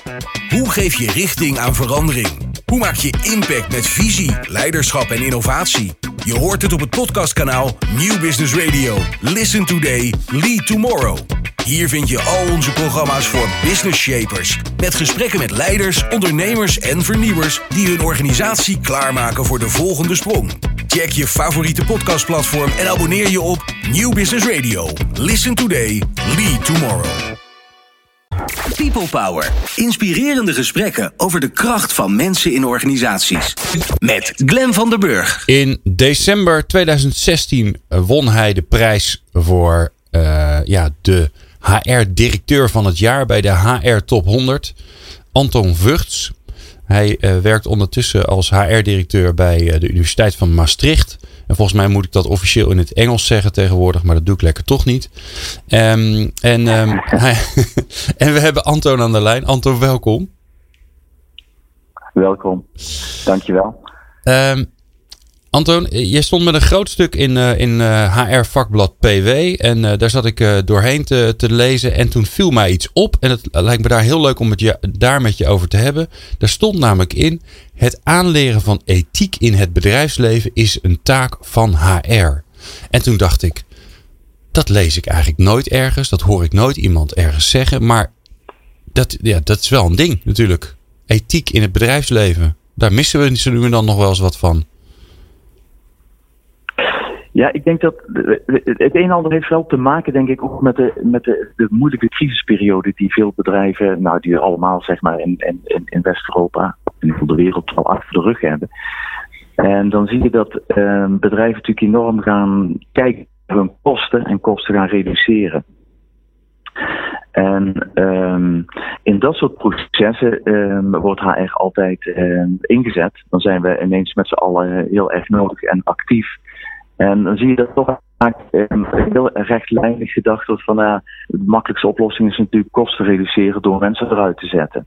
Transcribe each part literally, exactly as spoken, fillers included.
Hoe geef je richting aan verandering? Hoe maak je impact met visie, leiderschap en innovatie? Je hoort het op het podcastkanaal Nieuw Business Radio. Listen today, lead tomorrow. Hier vind je al onze programma's voor business shapers. Met gesprekken met leiders, ondernemers en vernieuwers die hun organisatie klaarmaken voor de volgende sprong. Check je favoriete podcastplatform en abonneer je op Nieuw Business Radio. Listen today, lead tomorrow. People Power. Inspirerende gesprekken over de kracht van mensen in organisaties. Met Glenn van der Burg. In december tweeduizend zestien won hij de prijs voor uh, ja, de H R-directeur van het jaar bij de H R Top honderd. Anton Vugts. Hij uh, werkt ondertussen als H R-directeur bij uh, de Universiteit van Maastricht. En volgens mij moet ik dat officieel in het Engels zeggen tegenwoordig, maar dat doe ik lekker toch niet. Um, en, um, hij, en we hebben Anton aan de lijn. Anton, welkom. Welkom, dankjewel. Um, Anton, je stond met een groot stuk in, uh, in uh, H R-vakblad P W. En uh, daar zat ik uh, doorheen te, te lezen. En toen viel mij iets op. En het lijkt me daar heel leuk om het je, daar met je over te hebben. Daar stond namelijk in: het aanleren van ethiek in het bedrijfsleven is een taak van H R. En toen dacht ik, dat lees ik eigenlijk nooit ergens. Dat hoor ik nooit iemand ergens zeggen. Maar dat, ja, dat is wel een ding natuurlijk. Ethiek in het bedrijfsleven. Daar missen we ze nu dan nog wel eens wat van. Ja, ik denk dat het een en ander heeft wel te maken, denk ik, ook met de, met de, de moeilijke crisisperiode die veel bedrijven, nou die allemaal zeg maar in, in, in West-Europa, in de wereld al achter de rug hebben. En dan zie je dat eh, bedrijven natuurlijk enorm gaan kijken naar hun kosten en kosten gaan reduceren. En um, in dat soort processen um, wordt H R altijd um, ingezet. Dan zijn we ineens met z'n allen heel erg nodig en actief. En dan zie je dat toch vaak um, heel rechtlijnig gedacht wordt van uh, de makkelijkste oplossing is natuurlijk kosten reduceren door mensen eruit te zetten.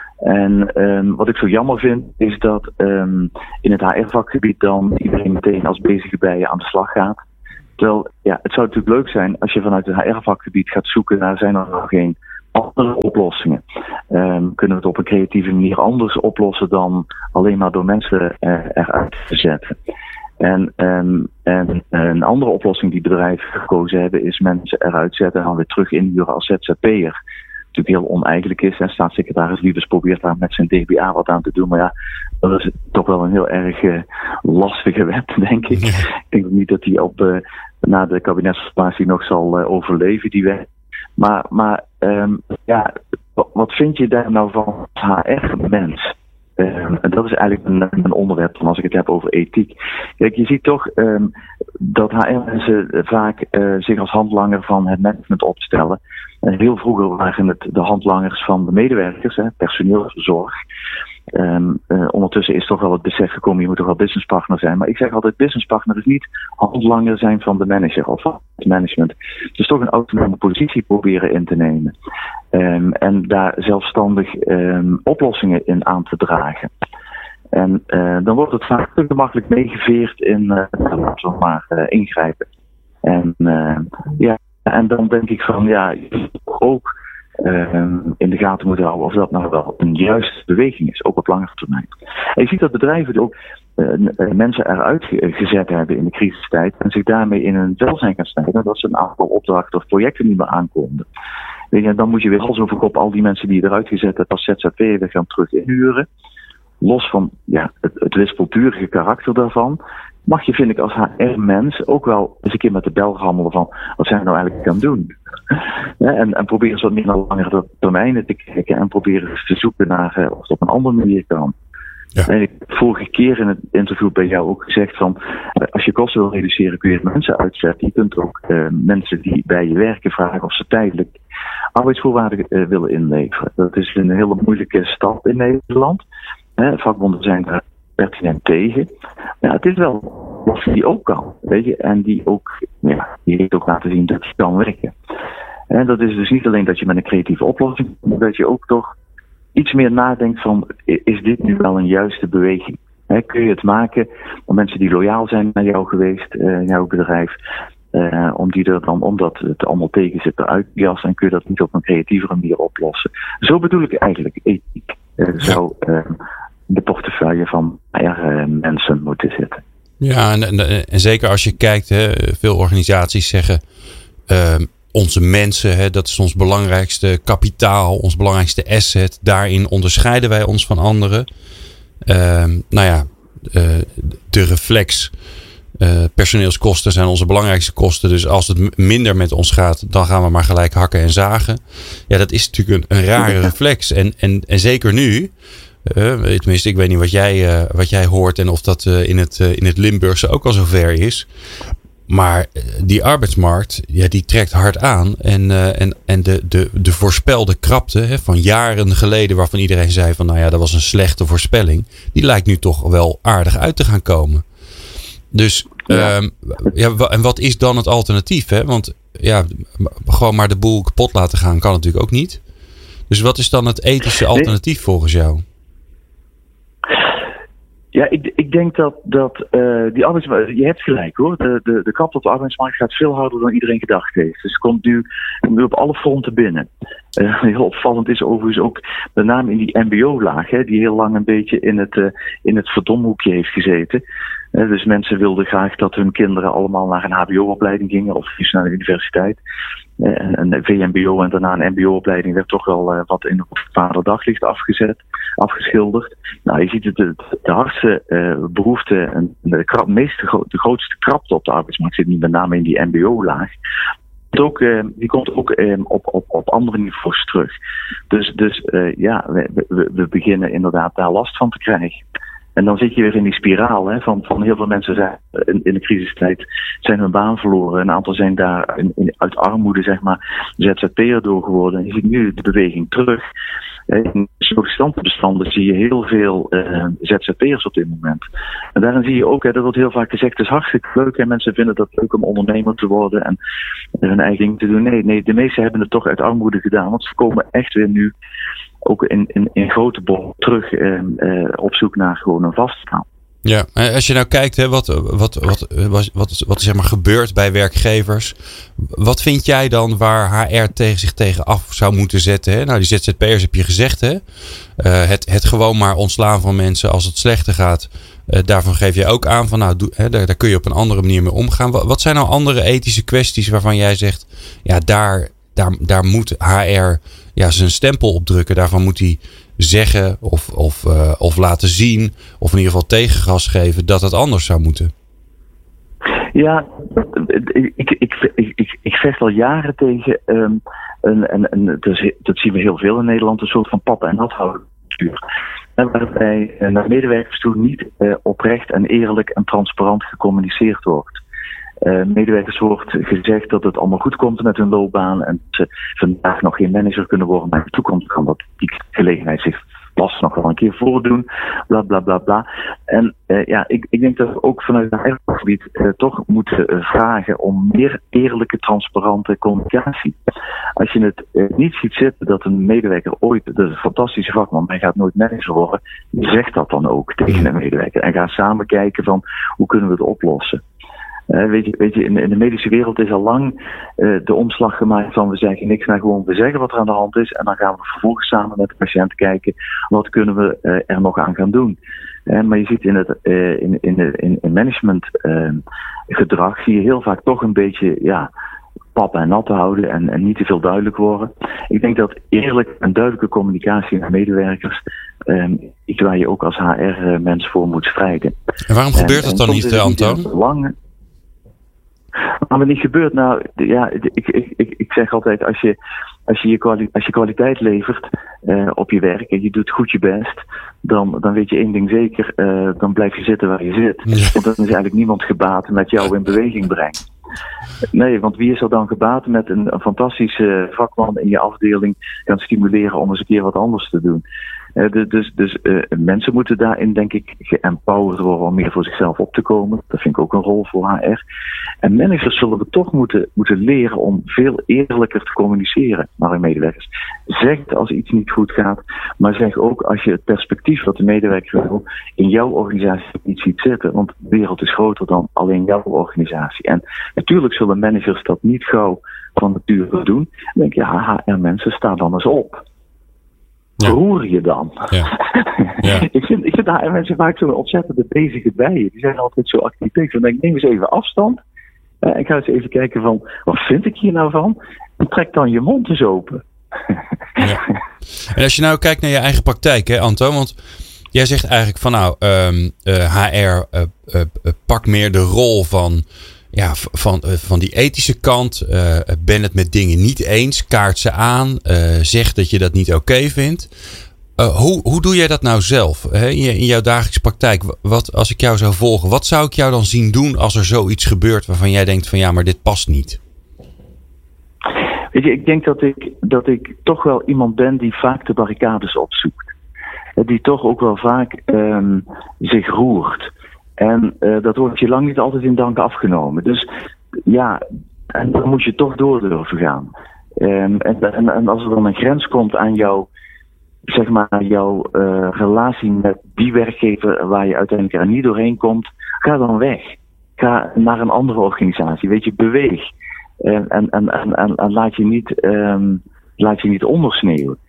En um, wat ik zo jammer vind is dat um, in het H R-vakgebied dan iedereen meteen als bezige bijen aan de slag gaat. Terwijl, ja, het zou natuurlijk leuk zijn als je vanuit het H R-vakgebied gaat zoeken naar zijn er nog geen andere oplossingen. Um, kunnen we het op een creatieve manier anders oplossen dan alleen maar door mensen uh, eruit te zetten. En, um, en een andere oplossing die bedrijven gekozen hebben is mensen eruit zetten en dan weer terug inhuren als Z Z P'er. Natuurlijk heel oneigenlijk is. En staatssecretaris Wiebes probeert daar met zijn D B A wat aan te doen. Maar ja, dat is toch wel een heel erg uh, lastige wet, denk ik. Ja. Ik denk ook niet dat die op uh, na de kabinetsformatie nog zal uh, overleven, die wet. Maar, maar um, ja, wat vind je daar nou van H R-mens? Um, en dat is eigenlijk een, een onderwerp van als ik het heb over ethiek. Kijk, je ziet toch um, dat H R-mensen vaak uh, zich als handlanger van het management opstellen. En heel vroeger waren het de handlangers van de medewerkers, hè, personeelszorg. Um, uh, ondertussen is toch wel het besef gekomen, je moet toch wel businesspartner zijn. Maar ik zeg altijd, businesspartner is niet handlanger zijn van de manager of van het management. Het is toch een autonome positie proberen in te nemen. Um, en daar zelfstandig um, oplossingen in aan te dragen. En uh, dan wordt het vaak te gemakkelijk meegeveerd in, uh, laten we maar, uh, ingrijpen. En uh, ja, en dan denk ik van, ja, je moet ook Uh, in de gaten moeten houden of dat nou wel een juiste beweging is, ook op langere termijn. En je ziet dat bedrijven ook uh, uh, mensen eruit ge- gezet hebben in de crisistijd en zich daarmee in hun vel zijn gaan snijden, dat ze een aantal opdrachten of projecten niet meer aankonden. Weet je, dan moet je weer hals over kop al die mensen die je eruit gezet hebt als Z Z P'er weer gaan terug inhuren. Los van ja, het, het wispelturige karakter daarvan, mag je, vind ik, als H R-mens ook wel eens een keer met de bel rammelen van wat zijn we nou eigenlijk aan het doen? Ja, en, en proberen eens wat meer naar langere termijnen te kijken en proberen eens te zoeken naar uh, of het op een andere manier kan. Ja. En ik heb vorige keer in het interview bij jou ook gezegd van uh, als je kosten wil reduceren kun je mensen uitzetten. Je kunt ook uh, mensen die bij je werken vragen of ze tijdelijk arbeidsvoorwaarden uh, willen inleveren. Dat is een hele moeilijke stap in Nederland. Uh, vakbonden zijn daar pertinent tegen. Ja, het is wel wat die ook kan, weet je, en die ook, ja, die heeft ook laten zien dat het kan werken. En dat is dus niet alleen dat je met een creatieve oplossing, maar dat je ook toch iets meer nadenkt van, is dit nu wel een juiste beweging? He, kun je het maken om mensen die loyaal zijn naar jou geweest, uh, jouw bedrijf, Uh, om die er dan, omdat het allemaal tegen zit, eruit te jassen. En kun je dat niet op een creatievere manier oplossen. Zo bedoel ik eigenlijk ethiek. Uh, zou uh, de portefeuille van uh, mensen moeten zitten. Ja, en, en, en zeker als je kijkt, hè, veel organisaties zeggen uh, onze mensen, hè, dat is ons belangrijkste kapitaal, ons belangrijkste asset. Daarin onderscheiden wij ons van anderen. Uh, nou ja, uh, de reflex, uh, personeelskosten zijn onze belangrijkste kosten. Dus als het minder met ons gaat, dan gaan we maar gelijk hakken en zagen. Ja, dat is natuurlijk een, een rare reflex. En, en, en zeker nu. Uh, tenminste, ik weet niet wat jij, uh, wat jij hoort en of dat uh, in, het, uh, in het Limburgse ook al zover is. Maar uh, die arbeidsmarkt, ja, die trekt hard aan. En, uh, en, en de, de, de voorspelde krapte hè, van jaren geleden, waarvan iedereen zei van nou ja, dat was een slechte voorspelling. Die lijkt nu toch wel aardig uit te gaan komen. Dus ja. Um, ja, en wat is dan het alternatief? Hè? Want ja, gewoon maar de boel kapot laten gaan kan natuurlijk ook niet. Dus wat is dan het ethische alternatief nee. volgens jou? Ja, ik, ik denk dat, dat uh, die arbeidsmarkt, je hebt gelijk hoor, de, de, de krapte op de arbeidsmarkt gaat veel harder dan iedereen gedacht heeft. Dus het komt nu, nu op alle fronten binnen. Uh, heel opvallend is overigens ook met name in die mbo-laag, hè, die heel lang een beetje in het, uh, in het verdomhoekje heeft gezeten. Uh, dus mensen wilden graag dat hun kinderen allemaal naar een hbo-opleiding gingen of dus naar de universiteit. Uh, een V M B O en daarna een mbo-opleiding werd toch wel uh, wat in het vaderdaglicht afgezet, afgeschilderd. Nou, je ziet het, de, de hardste uh, behoefte en de, krap, meeste, de grootste krapte op de arbeidsmarkt zit niet met name in die mbo-laag. Ook, uh, die komt ook uh, op, op, op andere niveaus terug. Dus, dus uh, ja, we, we, we beginnen inderdaad daar last van te krijgen. En dan zit je weer in die spiraal hè, van, van heel veel mensen zijn in, in de crisistijd zijn hun baan verloren. Een aantal zijn daar in, in, uit armoede zeg maar Z Z P'er door geworden. En je ziet nu de beweging terug. In sollicitantenbestanden zie je heel veel uh, Z Z P'ers op dit moment. En daarin zie je ook, hè, dat wordt heel vaak gezegd, het is hartstikke leuk en mensen vinden het leuk om ondernemer te worden en hun eigen ding te doen. Nee, nee, de meesten hebben het toch uit armoede gedaan, want ze komen echt weer nu ook in, in, in grote bol terug uh, uh, op zoek naar gewoon een vastbaan. Ja, als je nou kijkt, hè, wat, wat, wat, wat, wat, wat is zeg maar gebeurd bij werkgevers. Wat vind jij dan waar H R tegen zich tegen af zou moeten zetten? Hè? Nou, die Z Z P'ers heb je gezegd. Hè? Uh, het, het gewoon maar ontslaan van mensen als het slechter gaat. Uh, daarvan geef je ook aan van nou, doe, hè, daar, daar kun je op een andere manier mee omgaan. Wat, wat zijn nou andere ethische kwesties waarvan jij zegt, ja, daar, daar, daar moet H R ja, zijn stempel op drukken. Daarvan moet hij zeggen of, of, uh, of laten zien of in ieder geval tegengas geven dat het anders zou moeten. Ja, ik, ik, ik, ik, ik vecht al jaren tegen um, een, een, een, dus, dat zien we heel veel in Nederland, een soort van papa en nathouden cultuur. Waarbij uh, naar medewerkers toe niet uh, oprecht en eerlijk en transparant gecommuniceerd wordt. Uh, medewerkers wordt gezegd dat het allemaal goed komt met hun loopbaan en dat ze vandaag nog geen manager kunnen worden, maar in de toekomst kan dat die gelegenheid zich vast nog wel een keer voordoen, bla bla bla bla. En uh, ja, ik, ik denk dat we ook vanuit het gebied uh, toch moeten uh, vragen om meer eerlijke, transparante communicatie. Als je het uh, niet ziet zitten dat een medewerker ooit, dat is een fantastische vakman, maar hij gaat nooit manager worden, zeg dat dan ook tegen een medewerker en ga samen kijken van hoe kunnen we het oplossen. Uh, weet je, weet je in, in de medische wereld is al lang uh, de omslag gemaakt van we zeggen niks, maar gewoon we zeggen wat er aan de hand is en dan gaan we vervolgens samen met de patiënt kijken wat kunnen we uh, er nog aan gaan doen. Uh, maar je ziet in het uh, in, in, in, in management uh, gedrag zie je heel vaak toch een beetje ja, pap en nat houden en, en niet te veel duidelijk worden. Ik denk dat eerlijk en duidelijke communicatie naar medewerkers um, iets waar je ook als H R-mens voor moet strijden. En waarom gebeurt en, dat dan niet, Antoon? Lang, Maar wat niet gebeurt, nou, ja, ik, ik, ik, ik zeg altijd, als je, als je, je, kwali- als je kwaliteit levert uh, op je werk en je doet goed je best, dan, dan weet je één ding zeker, uh, dan blijf je zitten waar je zit. Ja. Want dan is eigenlijk niemand gebaat met jou in beweging brengen. Nee, want wie is er dan gebaat met een, een fantastische vakman in je afdeling gaan stimuleren om eens een keer wat anders te doen? Uh, dus dus, dus uh, mensen moeten daarin, denk ik, geëmpowerd worden om meer voor zichzelf op te komen. Dat vind ik ook een rol voor H R. En managers zullen we toch moeten, moeten leren om veel eerlijker te communiceren naar hun medewerkers. Zeg het als iets niet goed gaat, maar zeg ook als je het perspectief wat de medewerker wil in jouw organisatie niet ziet zitten. Want de wereld is groter dan alleen jouw organisatie. En natuurlijk zullen managers dat niet gauw van nature doen. Dan denk je, ja, H R-mensen, sta dan eens op. Ja. Roer je dan? Ja. Ja. ik vind, ik vind H R-mensen vaak zo'n ontzettende bezige bijen. Die zijn altijd zo actief. Dan denk ik, neem eens even afstand. Uh, ik ga eens even kijken van, wat vind ik hier nou van? En trek dan je mond eens open. Ja. En als je nou kijkt naar je eigen praktijk, hè, Anton, want jij zegt eigenlijk van nou, um, uh, H R uh, uh, uh, pakt meer de rol van, ja, van, uh, van die ethische kant. Uh, ben het met dingen niet eens, kaart ze aan, uh, zeg dat je dat niet oké okay vindt. Uh, hoe, hoe doe jij dat nou zelf hè? In, je, in jouw dagelijkse praktijk? Wat, als ik jou zou volgen, wat zou ik jou dan zien doen als er zoiets gebeurt waarvan jij denkt van ja, maar dit past niet? Weet je, ik denk dat ik, dat ik toch wel iemand ben die vaak de barricades opzoekt. Die toch ook wel vaak um, zich roert. En uh, dat wordt je lang niet altijd in dank afgenomen. Dus ja, en dan moet je toch door durven gaan. Um, en, en, en als er dan een grens komt aan jouw, zeg maar, jouw uh, relatie met die werkgever waar je uiteindelijk er niet doorheen komt, ga dan weg. Ga naar een andere organisatie. Weet je, beweeg. En, en, en, en, en laat je niet, um, laat je niet ondersneeuwen.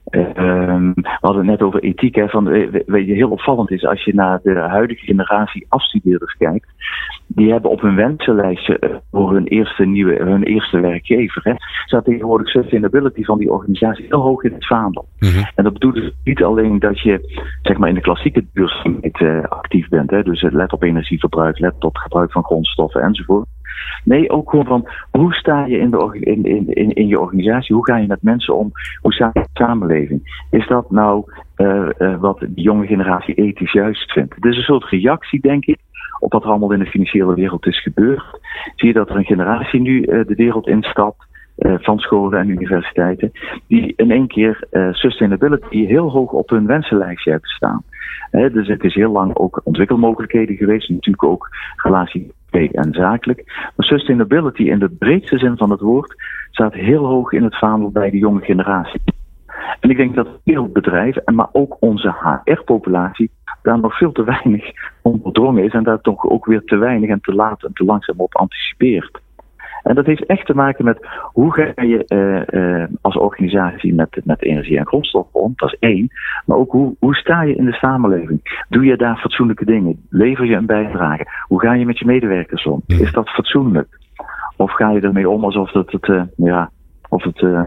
Um, we hadden het net over ethiek. Hè, van, weet je, heel opvallend is als je naar de huidige generatie afstudeerders kijkt. Die hebben op hun wensenlijstje uh, voor hun eerste, nieuwe, hun eerste werkgever. Hè, staat tegenwoordig sustainability van die organisatie heel hoog in het vaandel. Mm-hmm. En dat bedoelt dus niet alleen dat je zeg maar in de klassieke duurzaamheid uh, actief bent. Hè, dus let op energieverbruik, let op gebruik van grondstoffen enzovoort. Nee, ook gewoon van hoe sta je in, de, in, in, in, in je organisatie? Hoe ga je met mensen om? Hoe sta je in de samenleving? Is dat nou uh, uh, wat de jonge generatie ethisch juist vindt? Het is een soort reactie, denk ik, op wat er allemaal in de financiële wereld is gebeurd. Zie je dat er een generatie nu uh, de wereld instapt, uh, van scholen en universiteiten, die in één keer uh, sustainability heel hoog op hun wensenlijstje hebben staan. He, dus het is heel lang ook ontwikkelmogelijkheden geweest, natuurlijk ook relatie en zakelijk. Maar sustainability in de breedste zin van het woord staat heel hoog in het vaandel bij de jonge generatie. En ik denk dat veel bedrijven, maar ook onze H R-populatie, daar nog veel te weinig onderdrongen is en daar toch ook weer te weinig en te laat en te langzaam op anticipeert. En dat heeft echt te maken met hoe ga je uh, uh, als organisatie met, met energie en grondstoffen om, dat is één. Maar ook hoe, hoe sta je in de samenleving? Doe je daar fatsoenlijke dingen? Lever je een bijdrage? Hoe ga je met je medewerkers om? Is dat fatsoenlijk? Of ga je ermee om alsof het, het uh, ja, of het, uh,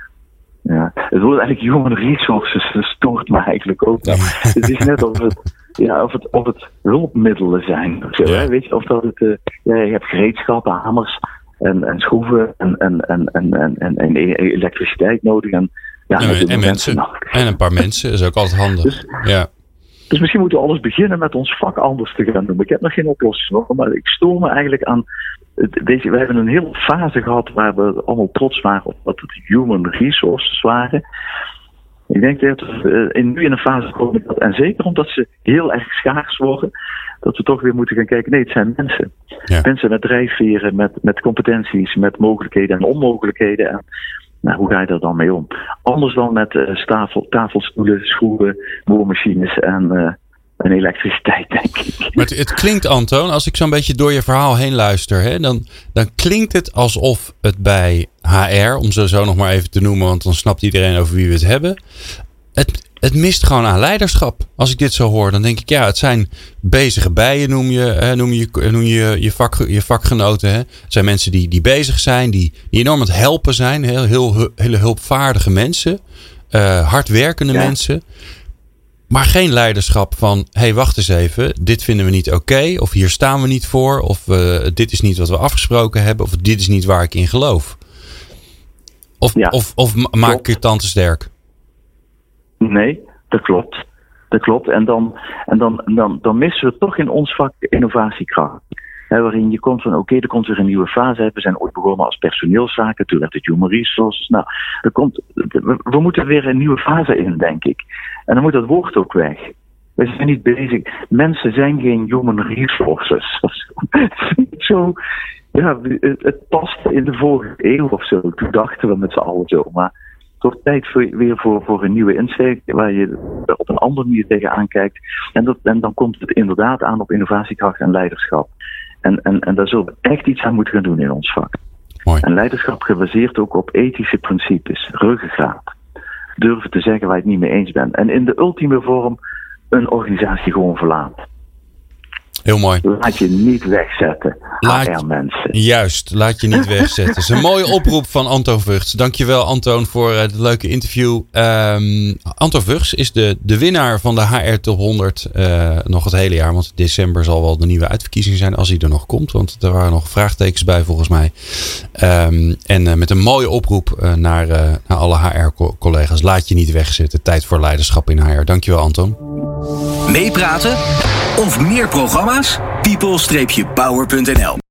ja, het wordt eigenlijk human resources, dat stoort me eigenlijk ook. Ja. Het is net of het, ja, of het, of het hulpmiddelen zijn. Of, zo, ja. Hè? Weet je, of dat het, uh, ja, je hebt gereedschappen, hamers. En, en schroeven en, en, en, en, en, en elektriciteit nodig. En, ja, ja, en, en mensen. Nodig. En een paar mensen, dat is ook altijd handig. Dus, ja. dus misschien moeten we alles beginnen met ons vak anders te gaan doen. Ik heb nog geen oplossing voor, maar ik stoor me eigenlijk aan. Deze, we hebben een hele fase gehad waar we allemaal trots waren op wat het human resources waren. Ik denk dat we in, nu in een fase komen, dat, en zeker omdat ze heel erg schaars worden, dat we toch weer moeten gaan kijken. Nee, het zijn mensen. Ja. Mensen met drijfveren, met, met competenties, met mogelijkheden en onmogelijkheden. En nou, hoe ga je daar dan mee om? Anders dan met uh, tafel, tafelstoelen, schroeven, boormachines en, uh, en elektriciteit, denk ik. Maar het, het klinkt, Anton, als ik zo'n beetje door je verhaal heen luister, hè, dan, dan klinkt het alsof het bij H R, om ze zo nog maar even te noemen, want dan snapt iedereen over wie we het hebben. Het, het mist gewoon aan leiderschap. Als ik dit zo hoor, dan denk ik, ja, het zijn bezige bijen, noem je, hè, noem je, noem je, je, vak, je vakgenoten. Hè. Het zijn mensen die, die bezig zijn, die, die enorm aan het helpen zijn. Heel, heel, hele hulpvaardige mensen. Uh, hardwerkende ja. mensen. Maar geen leiderschap van, hé, hey, wacht eens even, dit vinden we niet oké. Okay, of hier staan we niet voor. Of uh, dit is niet wat we afgesproken hebben. Of dit is niet waar ik in geloof. Of, ja, of, of maak ik je tante sterk? Nee, dat klopt. Dat klopt. En dan, en dan, dan, dan missen we toch in ons vak innovatiekracht. Hè, waarin je komt van, oké, okay, er komt weer een nieuwe fase. We zijn ooit begonnen als personeelszaken, toen werd het human resources. Nou, er komt, we, we moeten weer een nieuwe fase in, denk ik. En dan moet dat woord ook weg. We zijn niet bezig. Mensen zijn geen human resources. Zo, ja, het, het past in de vorige eeuw of zo. Toen dachten we met z'n allen zo. Maar het wordt tijd voor, weer voor, voor een nieuwe insteek, waar je er op een andere manier tegenaan kijkt. En, dat, en dan komt het inderdaad aan op innovatiekracht en leiderschap. En, en, en daar zullen we echt iets aan moeten gaan doen in ons vak. Mooi. En leiderschap gebaseerd ook op ethische principes, ruggengraat. Durven te zeggen waar je het niet mee eens bent. En in de ultieme vorm een organisatie gewoon verlaten. Heel mooi. Laat je niet wegzetten, Laat, H R-mensen. Juist, laat je niet wegzetten. Dat is een mooie oproep van Anton Vugts. Dankjewel Anton voor het leuke interview. Um, Anton Vugts is de, de winnaar van de H R Top honderd uh, nog het hele jaar. Want december zal wel de nieuwe uitverkiezing zijn als hij er nog komt. Want er waren nog vraagtekens bij volgens mij. Um, en uh, met een mooie oproep uh, naar, uh, naar alle H R-collega's. Laat je niet wegzetten. Tijd voor leiderschap in H R. Dankjewel Anton. Meepraten of meer programma's? people dash power punt n l